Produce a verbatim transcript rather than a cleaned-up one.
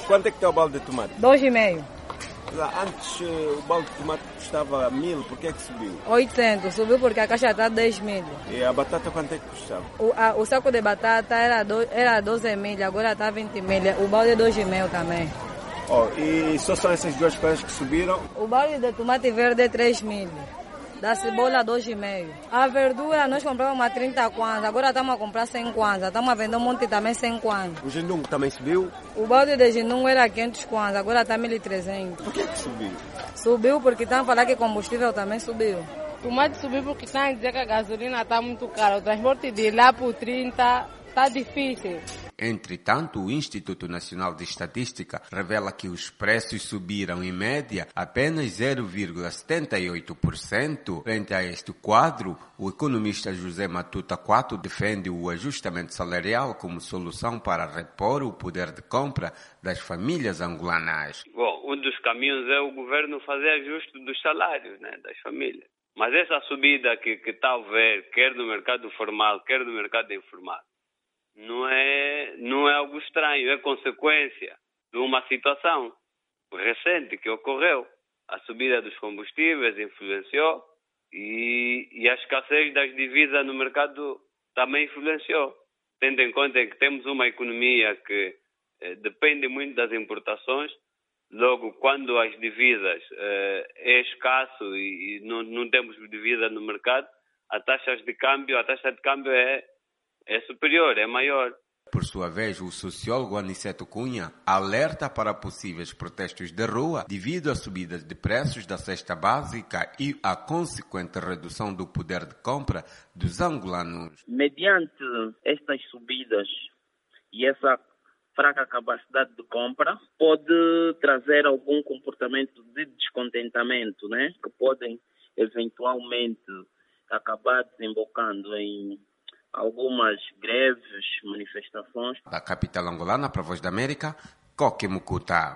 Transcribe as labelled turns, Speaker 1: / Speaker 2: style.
Speaker 1: Quanto é que está o balde de tomate?
Speaker 2: Dois e meio.
Speaker 1: Antes o balde de tomate custava mil, por que é que subiu?
Speaker 2: oitocentos, subiu porque a caixa está dez mil.
Speaker 1: E a batata quanto é que custava?
Speaker 2: O, a, o saco de batata era, do, era doze mil, agora está vinte mil. O balde é dois e meio também.
Speaker 1: Oh, e só são essas duas coisas que subiram?
Speaker 2: O balde de tomate verde é três mil. Da cebola, dois e meio. A verdura, nós comprávamos a trinta kwanza, agora estamos a comprar cem kwanza. Estamos a vender um monte também cem kwanza.
Speaker 1: O jindung também subiu?
Speaker 2: O balde de jindung era quinhentos kwanza, agora está mil e trezentos.
Speaker 1: Por que é que subiu?
Speaker 2: Subiu porque estão a falar que combustível também subiu.
Speaker 3: O tomate subiu porque estão a dizer que a gasolina está muito cara. O transporte de lá por trinta está difícil.
Speaker 4: Entretanto, o Instituto Nacional de Estatística revela que os preços subiram em média apenas zero vírgula setenta e oito por cento. Frente a este quadro, o economista José Matuta Quato defende o ajustamento salarial como solução para repor o poder de compra das famílias angolanas.
Speaker 5: Bom, um dos caminhos é o governo fazer ajuste dos salários, né, das famílias. Mas essa subida que, que está a haver, quer no mercado formal, quer no mercado informal, não é, não é algo estranho, é consequência de uma situação recente que ocorreu. A subida dos combustíveis influenciou e, e a escassez das divisas no mercado também influenciou. Tendo em conta que temos uma economia que eh, depende muito das importações, logo quando as divisas eh, é escasso e, e não, não temos divisa no mercado, a taxas de câmbio, a taxa de câmbio é É superior, é maior.
Speaker 4: Por sua vez, o sociólogo Aniceto Cunha alerta para possíveis protestos de rua devido à subida de preços da cesta básica e à consequente redução do poder de compra dos angolanos.
Speaker 6: Mediante estas subidas e essa fraca capacidade de compra, pode trazer algum comportamento de descontentamento, né? Que podem eventualmente acabar desembocando em algumas greves, manifestações.
Speaker 4: Da capital angolana para a Voz da América, Coque Mucuta.